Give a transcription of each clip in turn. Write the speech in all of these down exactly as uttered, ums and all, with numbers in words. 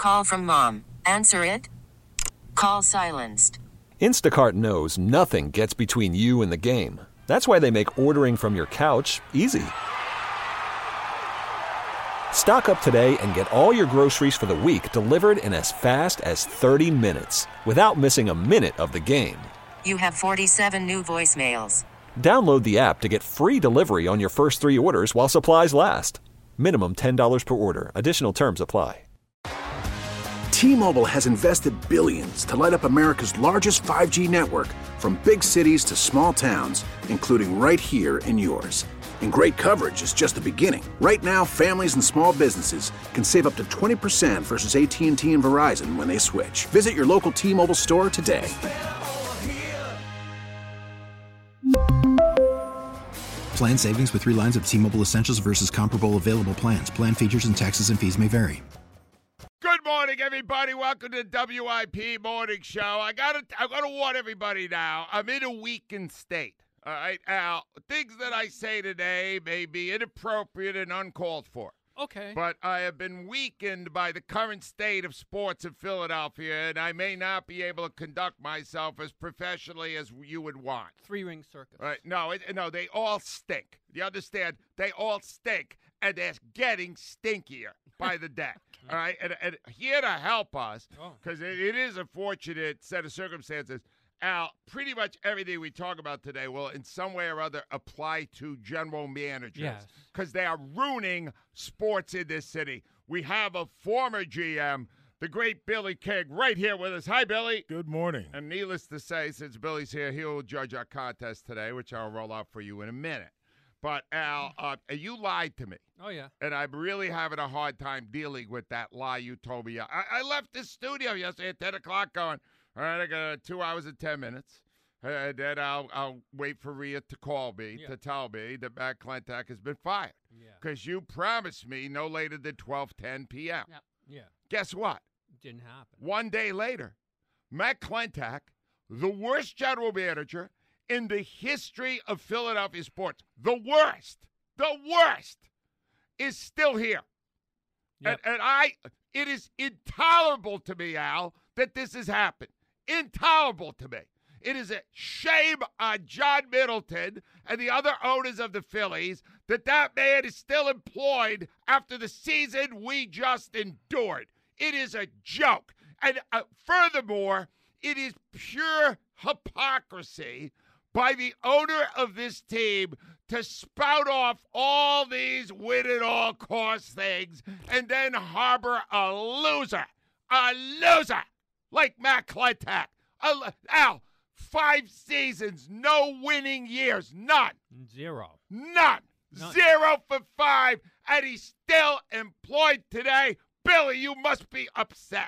Call from mom. Answer it. Call silenced. Instacart knows nothing gets between you and the game. That's why they make ordering from your couch easy. Stock up today and get all your groceries for the week delivered in as fast as thirty minutes without missing a minute of the game. You have forty-seven new voicemails. Download the app to get free delivery on your first three orders while supplies last. Minimum ten dollars per order. Additional terms apply. T-Mobile has invested billions to light up America's largest five G network, from big cities to small towns, including right here in yours. And great coverage is just the beginning. Right now, families and small businesses can save up to twenty percent versus A T and T and Verizon when they switch. Visit your local T-Mobile store today. Plan savings with three lines of T-Mobile Essentials versus comparable available plans. Plan features and taxes and fees may vary. Good morning, everybody. Welcome to the W I P Morning Show. I gotta, I gotta warn everybody now. I'm in a weakened state. All right, Al. Things that I say today may be inappropriate and uncalled for. Okay. But I have been weakened by the current state of sports in Philadelphia, and I may not be able to conduct myself as professionally as you would want. Three-ring circus. All right. No, it, no, they all stink. You understand? They all stink, and they're getting stinkier by the day. All right, and, and here to help us, because it, it is a fortunate set of circumstances, Al, pretty much everything we talk about today will in some way or other apply to general managers, because they are ruining sports in this city. We have a former G M, the great Billy King, right here with us. Hi, Billy. Good morning. And needless to say, since Billy's here, he'll judge our contest today, which I'll roll out for you in a minute. But, Al, uh, you lied to me. Oh, yeah. And I'm really having a hard time dealing with that lie you told me. I, I left this studio yesterday at ten o'clock going, all right, I got two hours and ten minutes. And then I'll, I'll wait for Rhea to call me yeah. to tell me that Matt Klentak has been fired. Because yeah. you promised me no later than twelve ten p.m. Yeah. yeah. Guess what? Didn't happen. One day later, Matt Klentak, the worst general manager in the history of Philadelphia sports, the worst, the worst, is still here. Yep. And, and I, it is intolerable to me, Al, that this has happened. Intolerable to me. It is a shame on John Middleton and the other owners of the Phillies that that man is still employed after the season we just endured. It is a joke. And uh, furthermore, it is pure hypocrisy by the owner of this team to spout off all these win-at-all-cost things and then harbor a loser, a loser like Matt Klentak. Al, five seasons, no winning years, none. Zero. None. None. Zero for five, and he's still employed today. Billy, you must be upset.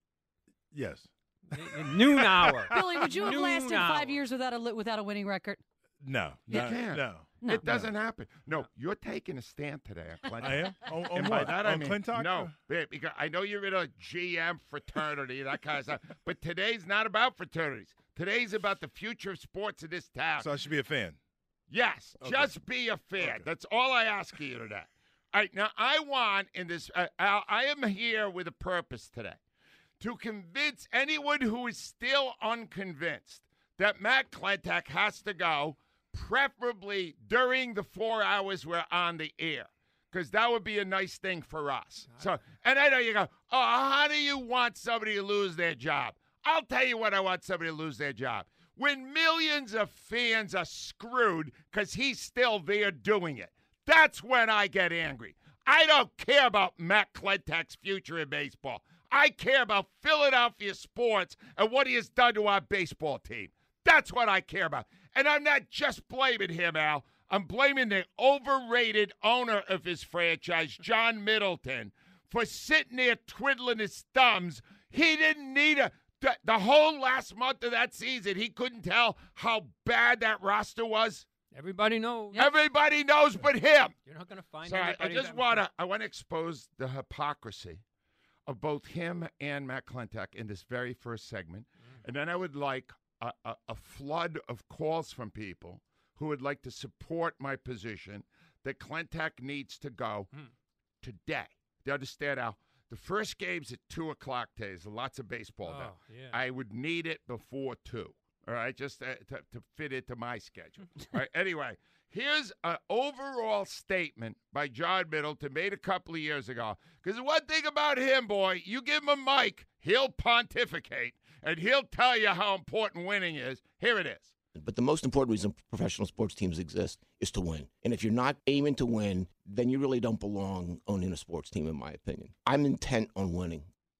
Yes. Noon hour. Billy, would you have Noon lasted hour. five years without a without a winning record? No. You no, can't. No. No. It doesn't no. happen. No, you're taking a stand today on Klentak. I am? On, on and what? by that on I mean, Klentak? no, because I know you're in a G M fraternity, that kind of stuff. But today's not about fraternities. Today's about the future of sports in this town. So I should be a fan? Yes, okay. just be a fan. Okay. That's all I ask of you today. All right, now I want in this, uh, Al, I am here with a purpose today. To convince anyone who is still unconvinced that Matt Klentak has to go, preferably during the four hours we're on the air, because that would be a nice thing for us. So, and I know you go, oh, how do you want somebody to lose their job? I'll tell you what I want somebody to lose their job. When millions of fans are screwed because he's still there doing it, that's when I get angry. I don't care about Matt Klentak's future in baseball. I care about Philadelphia sports and what he has done to our baseball team. That's what I care about. And I'm not just blaming him, Al. I'm blaming the overrated owner of his franchise, John Middleton, for sitting there twiddling his thumbs. He didn't need a the, the whole last month of that season. He couldn't tell how bad that roster was. Everybody knows. Yep. Everybody knows but him. You're not going to find so I, I just that want to I want to expose the hypocrisy of both him and Matt Klentak in this very first segment. Mm. And then I would like a, a, a flood of calls from people who would like to support my position that Klentak needs to go mm. today. Do you understand, Al? The first game's at two o'clock days. Lots of baseball Oh, then. yeah. I would need it before two. All right, just to, to, to fit into my schedule. All right. Anyway, here's an overall statement by John Middleton made a couple of years ago. Because one thing about him, boy, you give him a mic, he'll pontificate, and he'll tell you how important winning is. Here it is. But the most important reason professional sports teams exist is to win. And if you're not aiming to win, then you really don't belong owning a sports team, in my opinion. I'm intent on winning.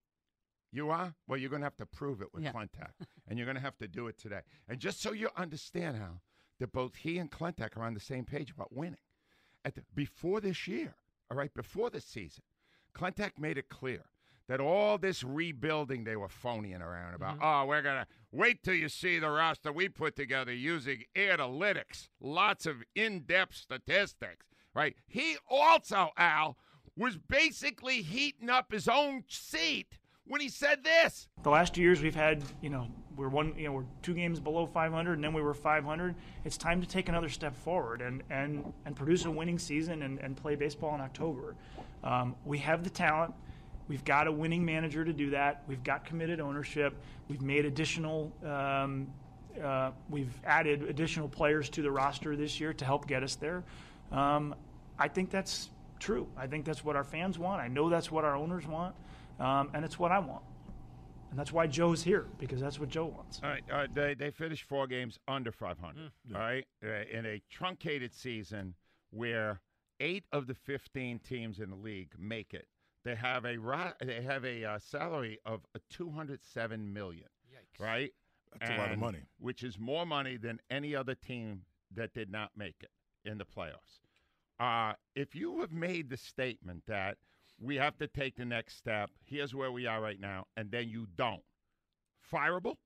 You are? Well, you're going to have to prove it with Yeah. Clintac, and you're going to have to do it today. And just so you understand how that both he and Clintac are on the same page about winning. At the, before this year, all right, before the season, Clintac made it clear that all this rebuilding they were phoning around about, Mm-hmm. oh, we're going to wait till you see the roster we put together using analytics, lots of in-depth statistics, right? He also, Al, was basically heating up his own seat when he said this. The last two years we've had, you know, we're one, you know, we're two games below five hundred, and then we were five hundred. It's time to take another step forward and and, and produce a winning season and, and play baseball in October. Um, we have the talent. We've got a winning manager to do that. We've got committed ownership. We've made additional, um, uh, we've added additional players to the roster this year to help get us there. Um, I think that's true. I think that's what our fans want. I know that's what our owners want, um, and it's what I want. And that's why Joe's here, because that's what Joe wants. All right, uh, they they finished four games under five hundred. All right, uh, in a truncated season where eight of the fifteen teams in the league make it. They have a ro- they have a uh, salary of uh, two hundred seven million. Yikes. Right, That's a lot of And- money. which is more money than any other team that did not make it in the playoffs. Uh, if you have made the statement that we have to take the next step, here's where we are right now, and then you don't, fireable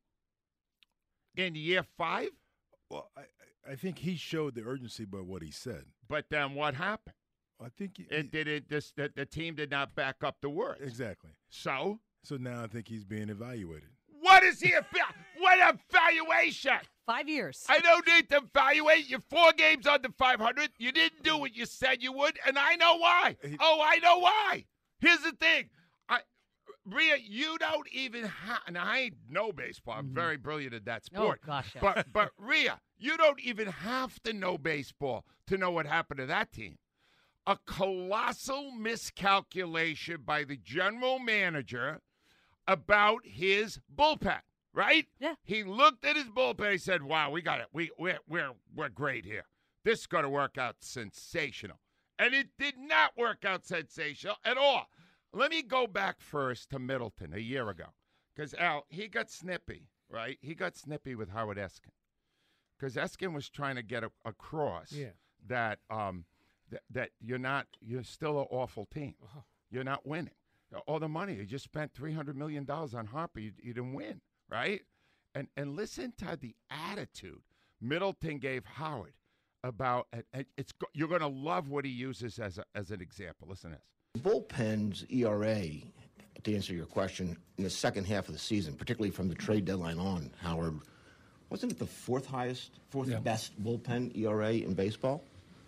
in year five? Well, I, I- I think he showed the urgency by what he said. But then what happened? I think he, It did it. This the, the team did not back up the words. exactly. So So now I think he's being evaluated. what is he? Eva- what evaluation? Five years. I don't need to evaluate. You're four games under five hundred. You didn't do what you said you would, and I know why. He- Oh, I know why. Here's the thing. I, Rhea, you don't even have, and I know baseball. I'm very brilliant at that oh, sport. gosh, yes. But, but Rhea, you don't even have to know baseball to know what happened to that team. A colossal miscalculation by the general manager about his bullpen, right? Yeah. He looked at his bullpen. He said, "Wow, we got it. We we're we're we're great here. This is going to work out sensational." And it did not work out sensational at all. Let me go back first to Middleton a year ago, because Al he got snippy, right? He got snippy with Howard Eskin, because Eskin was trying to get a, across Yeah. that um that, that you're not you're still an awful team. You're not winning. All the money you just spent three hundred million dollars on Harper, you, you didn't win, right? And and listen to the attitude Middleton gave Howard about and, and it's go- you're going to love what he uses as a, as an example. Listen to this. Bullpen's E R A, to answer your question, in the second half of the season, particularly from the trade deadline on, Howard, wasn't it the fourth highest, fourth best bullpen E R A in baseball?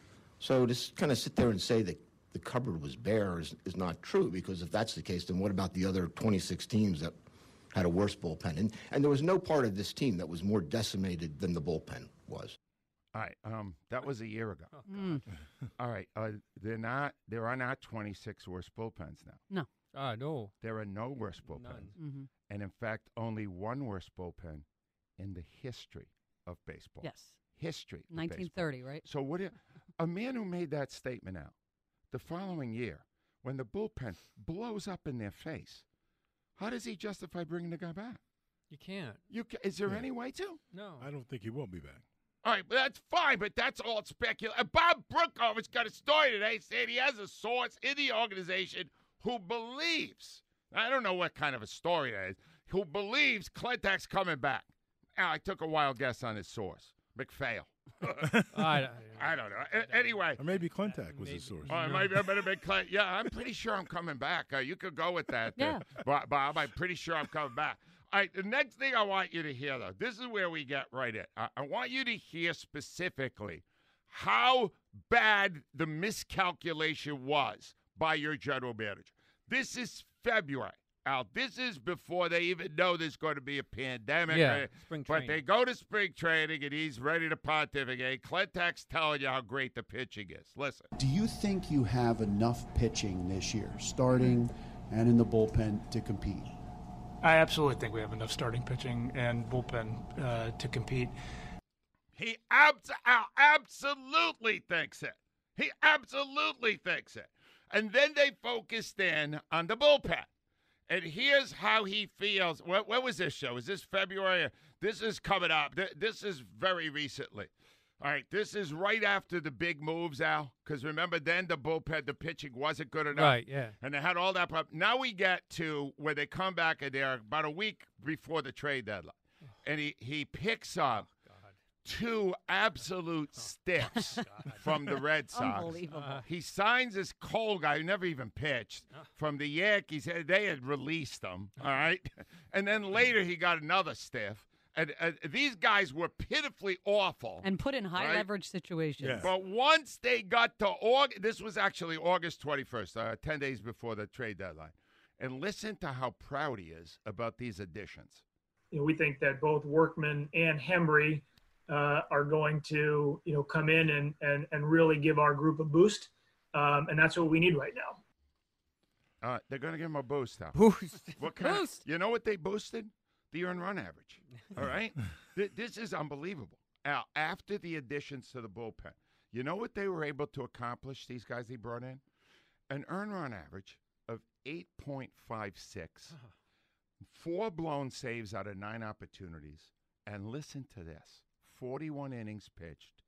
So to kind of sit there and say that the cupboard was bare is, is not true, because if that's the case, then what about the other twenty-six teams that had a worse bullpen? And, and there was no part of this team that was more decimated than the bullpen was. All right, um, that was a year ago. Mm. All right, uh, they're not. There are not twenty-six worse bullpens now. No. Ah, no. There are no worse bullpens, None. Mm-hmm. and in fact, only one worse bullpen in the history of baseball. Yes. History. of nineteen baseball. thirty, right? So what? do you- a man who made that statement out the following year, when the bullpen blows up in their face, how does he justify bringing the guy back? You can't. You ca- is there Yeah. any way to? No. I don't think he will be back. All right, but that's fine, but that's all speculation. Bob Brookover's got a story today saying he has a source in the organization who believes, I don't know what kind of a story that is, who believes Clentac's coming back. Now, I took a wild guess on his source, McPhail. I, I don't know. A- anyway. Or maybe Clintac was Maybe. his source. Oh, it might be a better big Clint. Yeah, I'm pretty sure I'm coming back. Uh, you could go with that. Yeah. Uh, Bob, Bob, I'm pretty sure I'm coming back. All right, the next thing I want you to hear, though, this is where we get right in. I, I want you to hear specifically how bad the miscalculation was by your general manager. This is February. Al, this is before they even know there's going to be a pandemic. Yeah, uh, spring But training. they go to spring training, and he's ready to pontificate. Clintack's telling you how great the pitching is. Listen. Do you think you have enough pitching this year, starting and in the bullpen, to compete? I absolutely think we have enough starting pitching and bullpen uh, to compete. He abs- Al absolutely thinks it. He absolutely thinks it. And then they focused in on the bullpen. And here's how he feels. What, what was this show? Is this February? This is coming up. Th- This is very recently. All right, this is right after the big moves, Al. Because remember, then the bullpen, the pitching wasn't good enough. Right, yeah. And they had all that problem. Now we get to where they come back, and they're about a week before the trade deadline. And he, he picks up two absolute stiffs from the Red Sox. Unbelievable. Uh, He signs this Cole guy who never even pitched from the Yankees. They had released him, all right? And then later he got another stiff. And uh, these guys were pitifully awful. And put in high right? leverage situations. Yeah. But once they got to August, this was actually August twenty-first, uh, ten days before the trade deadline. And listen to how proud he is about these additions. You know, we think that both Workman and Hembry uh, are going to, you know, come in and, and, and really give our group a boost. Um, and that's what we need right now. Uh, they're going to give him a boost now. Boost. What kind of- Boost. you know what they boosted? The earned run average. All right? Th- this is unbelievable. Al, after the additions to the bullpen, you know what they were able to accomplish, these guys he brought in? An earned run average of eight point five six, four blown saves out of nine opportunities, and listen to this, forty-one innings pitched,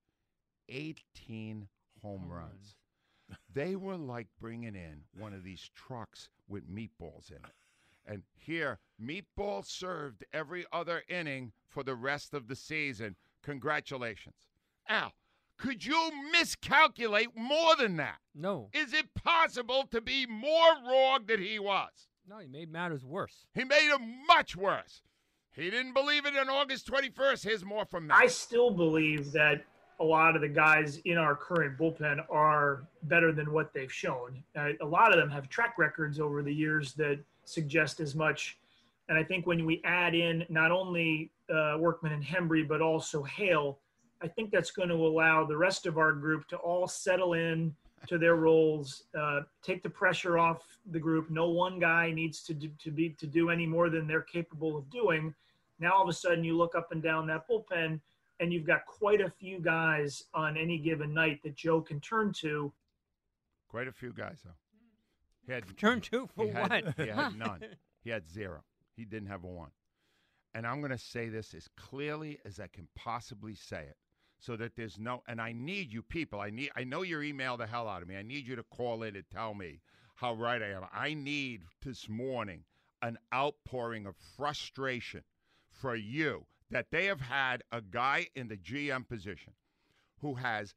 eighteen home, Home runs. They were like bringing in one of these trucks with meatballs in it. And here, meatball served every other inning for the rest of the season. Congratulations. Al, could you miscalculate more than that? No. Is it possible to be more wrong than he was? No, he made matters worse. He made it much worse. He didn't believe it on August twenty-first. Here's more from that. I still believe that a lot of the guys in our current bullpen are better than what they've shown. Uh, a lot of them have track records over the years that suggest as much. And I think when we add in not only uh, Workman and Hembry, but also Hale, I think that's going to allow the rest of our group to all settle in to their roles, uh, take the pressure off the group. No one guy needs to do, to be to do any more than they're capable of doing. Now all of a sudden you look up and down that bullpen, and you've got quite a few guys on any given night that Joe can turn to. Quite a few guys, though. He had Turn two for he had, what? He had none. He had zero. He didn't have a one. And I'm going to say this as clearly as I can possibly say it, so that there's no. And I need you people. I need. I know you're email the hell out of me. I need you to call in and tell me how right I am. I need this morning an outpouring of frustration for you that they have had a guy in the G M position who has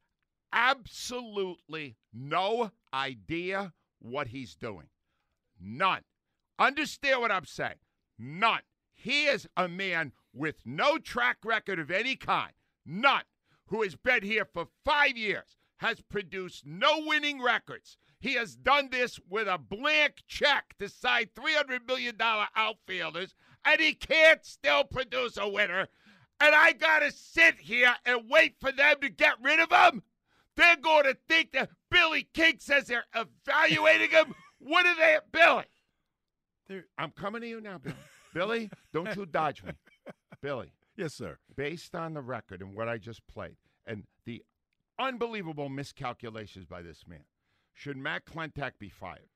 absolutely no idea what he's doing. None. Understand what I'm saying? None. He is a man with no track record of any kind. None. Who has been here for five years, has produced no winning records. He has done this with a blank check to sign three hundred million dollars outfielders, and he can't still produce a winner. And I got to sit here and wait for them to get rid of him? They're going to think that Billy King says they're evaluating him. What are they, Billy? They're- I'm coming to you now, Billy. Billy, don't you dodge me. Billy. Yes, sir. Based on the record and what I just played and the unbelievable miscalculations by this man, should Matt Klentak be fired?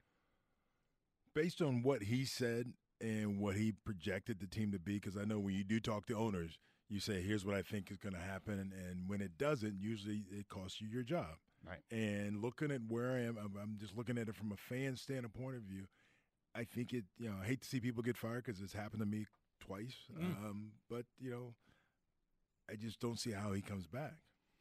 Based on what he said and what he projected the team to be, because I know when you do talk to owners, you say, here's what I think is going to happen. And, and when it doesn't, usually it costs you your job. Right. And looking at where I am, I'm, I'm just looking at it from a fan standpoint of view. I think it, you know, I hate to see people get fired because it's happened to me twice. Mm. Um, but, you know, I just don't see how he comes back.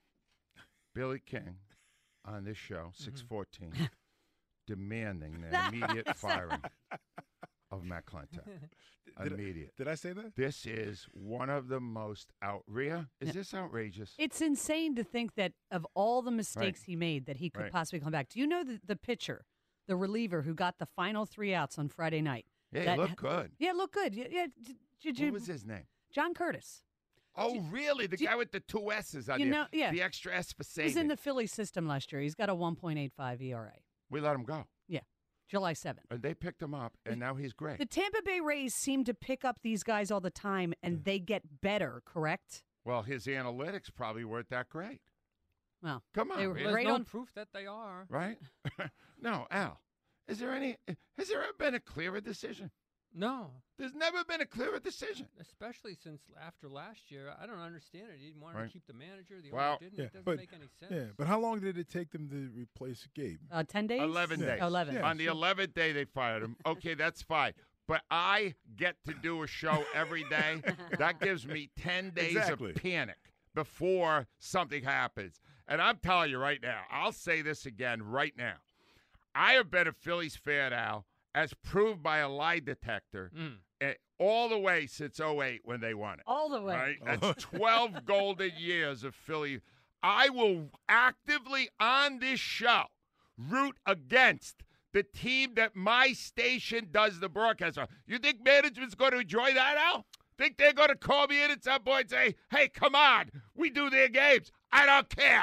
Billy King on this show, six fourteen, Mm-hmm. demanding an immediate firing of Matt Klentak. Did Immediate. I, did I say that? This is one of the most out. Rhea, is Yeah. this outrageous? It's insane to think that of all the mistakes Right. he made that he could Right. possibly come back. Do you know the, the pitcher the reliever who got the final three outs on Friday night. Yeah, that, he looked good. Yeah, looked good. Yeah, yeah. Did, did you, What was his name? John Curtis. Oh, really? The guy with the two S's on you there. know, yeah. The extra S for He saving. was in the Philly system last year. He's got a one point eight five E R A. We let him go. Yeah, July seventh. And they picked him up, and now he's great. The Tampa Bay Rays seem to pick up these guys all the time, and they get better, correct? Well, his analytics probably weren't that great. Well, Come on, they were man. There's great no on proof that they are. Right? No, Al. Is there any? Has there ever been a clearer decision? No, There's never been a clearer decision. especially since after last year. I don't understand it. He didn't want Right. to keep the manager. The Well- owner didn't. Yeah, it doesn't but make any sense. yeah, but how long did it take them to replace Gabe? uh, ten days. Eleven Yeah. days. Oh, eleven. Yeah. On the eleventh day, they fired him. Okay, that's fine. But I get to do a show every day. That gives me ten days Exactly. of panic before something happens. And I'm telling you right now, I'll say this again right now. I have been a Phillies fan, Al, as proved by a lie detector Mm. eh, all the way since oh eight when they won it. All the way. Right? That's twelve golden years of Philly. I will actively on this show root against the team that my station does the broadcast on. You think management's going to enjoy that, Al? Think they're going to call me in at some point and say, hey, come on, we do their games. I don't care.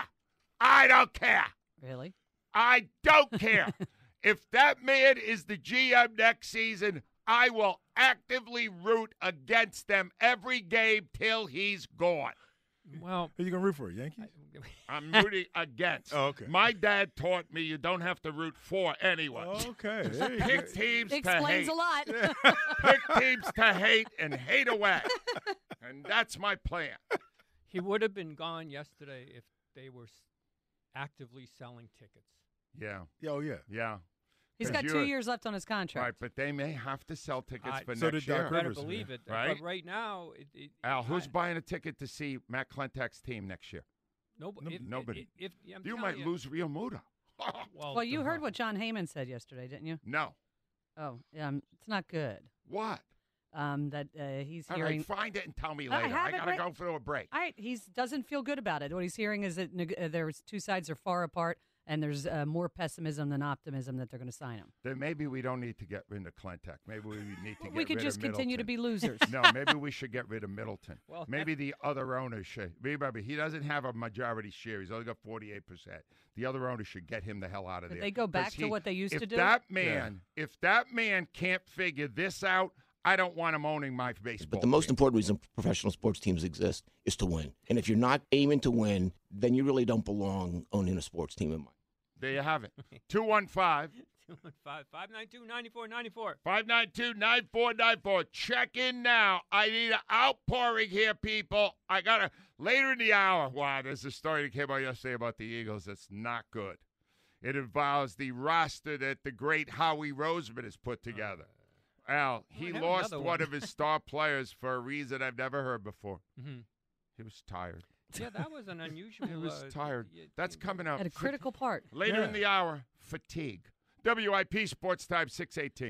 I don't care. Really? I don't care. If that man is the G M next season, I will actively root against them every game till he's gone. Well, Who you gonna root for? Yankees? I'm rooting against. Oh, okay. My dad taught me you don't have to root for anyone. Okay. There you Pick go. teams to Explains hate. a lot. Pick teams to hate and hate away. And that's my plan. he would have been gone yesterday if they were s- actively selling tickets. Yeah. Yeah, Oh yeah. Yeah. He's 'Cause got two you're- years left on his contract. Right, but they may have to sell tickets I- for So next did Doc year. Better Rivers, believe yeah. it. Right? But right now, it, it, Al, who's I, buying a ticket to see Matt Klentak's team next year? Nobody. If, Nobody. If, if, I'm You telling might you, lose Real Muda. Well, Well, you uh-huh. heard what John Heyman said yesterday, didn't you? No. Oh, um, it's not good. What? Um, that uh, he's All hearing. right, find it and tell me I later. have I it got to right- go for a break. All right, he doesn't feel good about it. What he's hearing is that neg- uh, there's two sides are far apart, and there's uh, more pessimism than optimism that they're going to sign him. Then maybe we don't need to get rid of Klentak. Maybe we need to get We could rid just of continue to Middleton. be losers. No, maybe we should get rid of Middleton. Well, maybe the other owners should. Remember, he doesn't have a majority share. He's only got forty-eight percent. The other owners should get him the hell out of Could there. they go back 'Cause to he- what they used if to do? That man, if that man can't figure this out, I don't want him owning my baseball. But the most team. important reason professional sports teams exist is to win. And if you're not aiming to win, then you really don't belong owning a sports team in my. There you have it. two one five, two one five, five nine two, nine four nine four. five nine two, nine four nine four. Check in now. I need an outpouring here, people. I got to, later in the hour, wow, there's a story that came out yesterday about the Eagles that's not good. It involves the roster that the great Howie Roseman has put together. Al, he might have lost another one one. of his star players for a reason I've never heard before. Mm-hmm. He was tired. Yeah, that was an unusual. He was uh, tired. y- That's y- coming up. At a critical part. Later in Yeah. the hour, fatigue. W I P Sports Time six eighteen.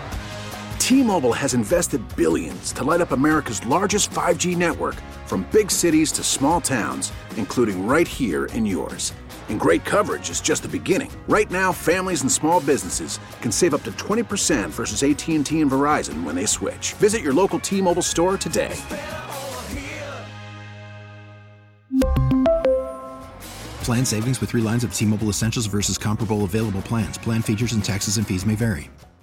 T-Mobile has invested billions to light up America's largest five G network, from big cities to small towns, including right here in yours. And great coverage is just the beginning. Right now, families and small businesses can save up to twenty percent versus A T and T and Verizon when they switch. Visit your local T-Mobile store today. Plan savings with three lines of T-Mobile Essentials versus comparable available plans. Plan features and taxes and fees may vary.